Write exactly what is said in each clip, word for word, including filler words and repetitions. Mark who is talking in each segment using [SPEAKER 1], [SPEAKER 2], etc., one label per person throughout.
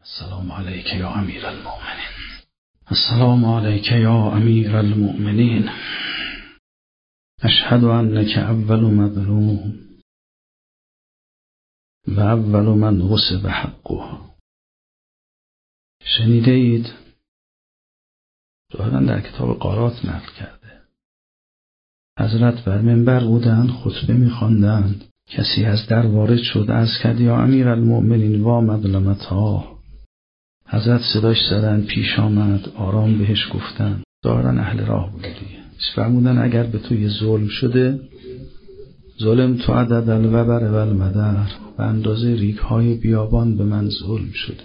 [SPEAKER 1] السلام علیک یا امیر المؤمنین. السلام علیک یا امیر المؤمنین. اشهد انک اول مظلوم و اول من غصب حقه. شنیده اید؟ دارن در کتاب قارات نقل کرده. حضرت بر منبر بودند، خطبه می‌خواندند. کسی از در وارد شد، عرض کرد یا امیر المؤمنین و مظلمتها. حضرت صداش زدن، پیش آمد، آرام بهش گفتن. دارن اهل راه بوده دیگه. فرمودن اگر به تو یه ظلم شده، ظلم تو عدد الوبر و المدر، به اندازه ریگ های بیابان به من ظلم شده.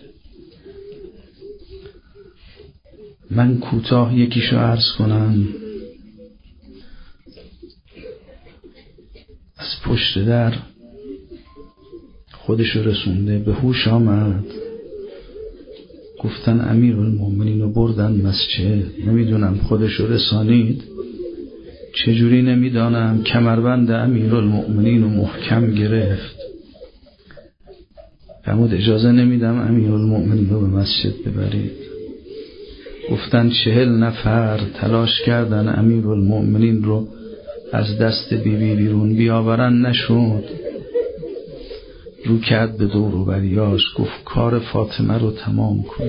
[SPEAKER 1] من کوتاه یکیشو عرض کنم. از پشت در خودشو رسونده، به هوش آمد. گفتن امیر المؤمنین رو بردن مسجد. نمیدونم خودشو رسانید چجوری نمیدانم، کمربند امیر المؤمنین رو محکم گرفت. فرمود اجازه نمیدم امیر المؤمنین رو به مسجد ببرید. گفتن چهل نفر تلاش کردن امیر المؤمنین رو از دست بیبی بیرون بیاورن، نشد. رو کرد به دور و بریاش، گفت کار فاطمه رو تمام کن.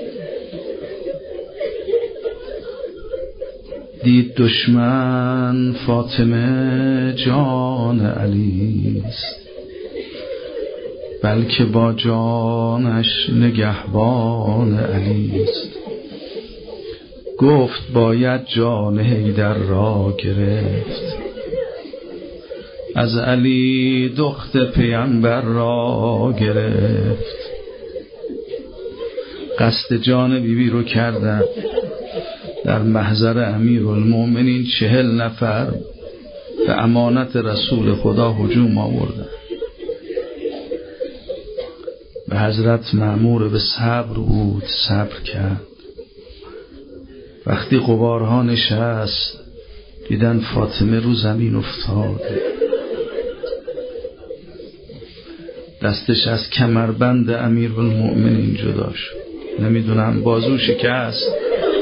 [SPEAKER 1] دید دشمن فاطمه جان علیست، بلکه با جانش نگهبان علیست. گفت باید جان حیدر را گرفت، از علی دخت پیامبر را گرفت. قصد جان بیبی رو کردن. در محضر امیر المؤمنین چهل نفر به امانت رسول خدا هجوم آوردن. به حضرت مأمور به صبر بود، صبر کرد. وقتی غبارها نشست، دیدن فاطمه رو زمین افتاده. دستش از کمربند امیر المؤمنین جدا شد. نمیدونم بازو شکست.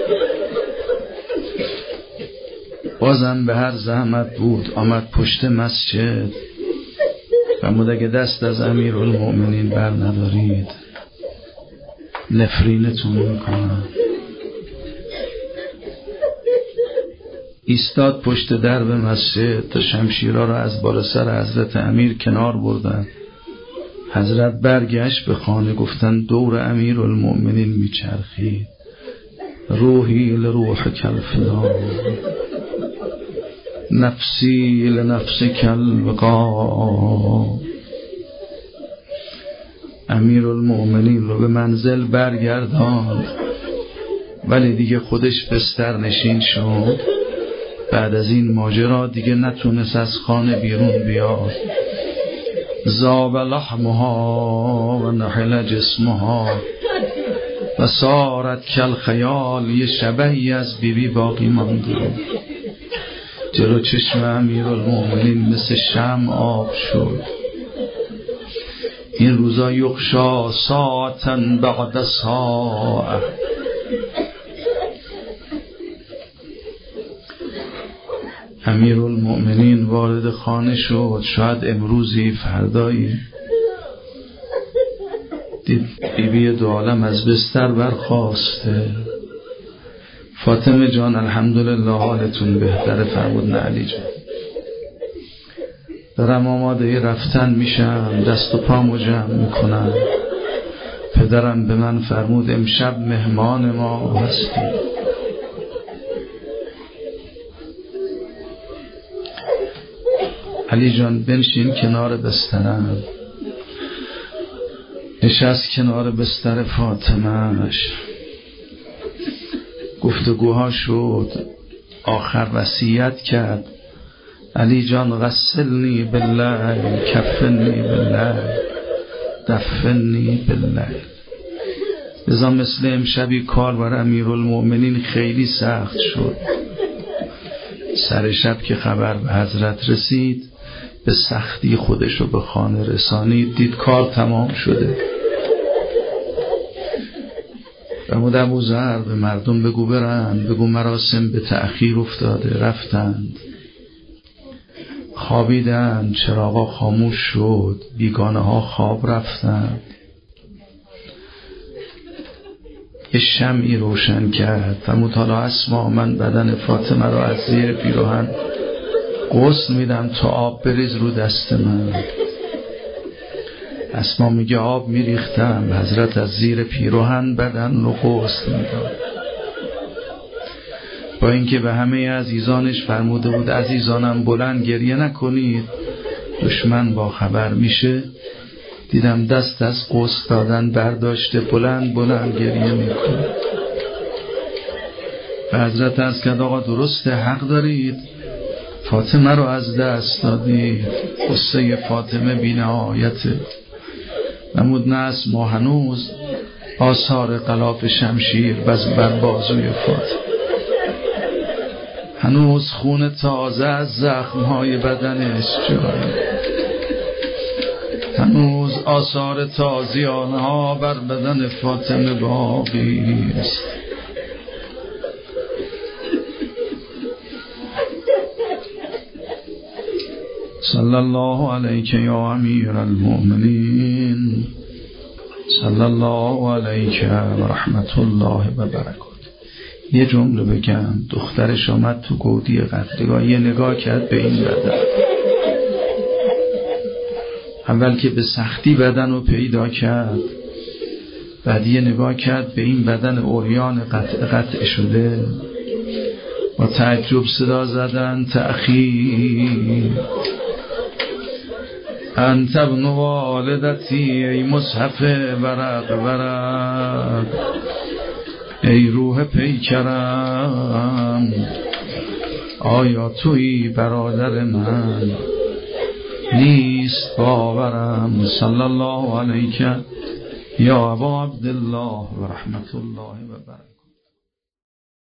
[SPEAKER 1] بازم به هر زحمت بود آمد پشت مسجد. فرمود اگه دست از امیر المؤمنین بر ندارید نفرینتون میکنم. ایستاد پشت درب مسجد تا شمشیرها را از بالا سر حضرت امیر کنار بردن. حضرت برگشت به خانه. گفتن دور امیر المؤمنین میچرخید. روحی لروح کالفدا، نفسی لنفس کالوقا. امیر المؤمنین رو به منزل برگرداند، ولی دیگه خودش بستر نشین شد. بعد از این ماجرا دیگه نتونست از خانه بیرون بیاد. ذاب لحمها و نحل جسمها و صارت کالخیال. یه شبهی از بیبی باقی مانده. جلو چشم امیر المؤمنین مثل شمع آب شد. این روزا یخشا ساعتا بعد ساعه. امیر المؤمنین وارد خانه شد. شاید امروزی فردایی. دید بیبی دو عالم از بستر برخاسته. فاطمه جان الحمدلله حالتون بهتره؟ فرمود نه علی جان، دارم آماده رفتن میشم، دست و پامو جمع میکنم. پدرم به من فرمود امشب مهمان ما هستی. علی جان بنشین کنار بسترم. نشست کنار بستر فاطمهش. گفتگوها شد. آخر وصیت کرد علی جان غسلنی باللیل، کفنی باللیل، دفنی باللیل. لذا مثل امشبی کار بر امیر المؤمنین خیلی سخت شد. سر شب که خبر به حضرت رسید، به سختی خودشو به خانه رسانید. دید کار تمام شده. فرمود ابوذر به مردم بگو برند، بگو مراسم به تأخیر افتاده، رفتند خوابیدند، چراغا خاموش شد، بیگانه ها خواب رفتند. یه شمعی روشن کرد، فرمود حالا اسما من بدن فاطمه رو از زیر پیراهن غسل میدم تا آب بریز رو دست من. اسما میگه آب میریختم، حضرت از زیر پیراهن بدن رو غسل میدم. با اینکه به همه عزیزانش فرموده بود عزیزانم بلند گریه نکنید، دشمن با خبر میشه، دیدم دست از غسل دادن برداشته، بلند بلند گریه میکنه. به حضرت عرض کرد آقا درسته، حق دارید، فاطمه رو از دست دادید، قصه فاطمه بی نهایته. نمود نس ما هنوز آثار غلاف شمشیر بز بر بازوی فاطمه، هنوز خون تازه از زخمهای بدنش جاری، هنوز آثار تازیانها بر بدن فاطمه باقی است. صلی الله علیک یا امیر المؤمنین، صلی الله علیک و رحمت الله و برکاته. یه جمله بگم، دخترش آمد تو گودی قتلگاه، یه نگاه کرد به این بدن، اول که به سختی بدن رو پیدا کرد، بعد یه نگاه کرد به این بدن عریان قطع قطع شده، با تعجب صدا زدن تأخیر، انت ابن والدتی، ای مصحف ورق ورق، ای روح پیکرم، آیا تویی برادر من؟ نیست باورم. صلی الله علیک یا ابا عبدالله و رحمت الله و برکاته.